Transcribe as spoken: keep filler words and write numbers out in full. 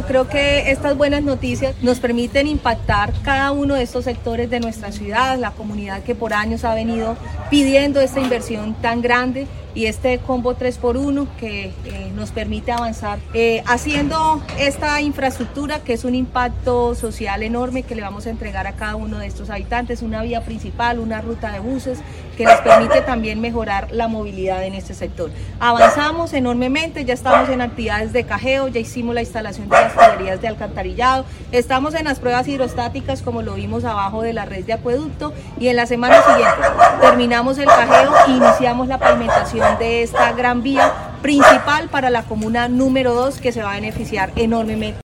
creo que estas buenas noticias nos permiten impactar cada uno de estos sectores de nuestra ciudad, la comunidad que por años ha venido pidiendo esta inversión tan grande y este combo tres por uno que eh, nos permite avanzar eh, haciendo esta infraestructura que es un impacto social enorme que le vamos a entregar a cada uno de estos habitantes, una vía principal, una ruta de buses que les permite también mejorar la movilidad en este sector. Avanzamos enormemente, ya estamos en actividades de cajeo, ya hicimos la instalación de las tuberías de alcantarillado, estamos en las pruebas hidrostáticas como lo vimos abajo de la red de acueducto y en la semana siguiente terminamos el cajeo e iniciamos la pavimentación de esta gran vía principal para la comuna número dos que se va a beneficiar enormemente.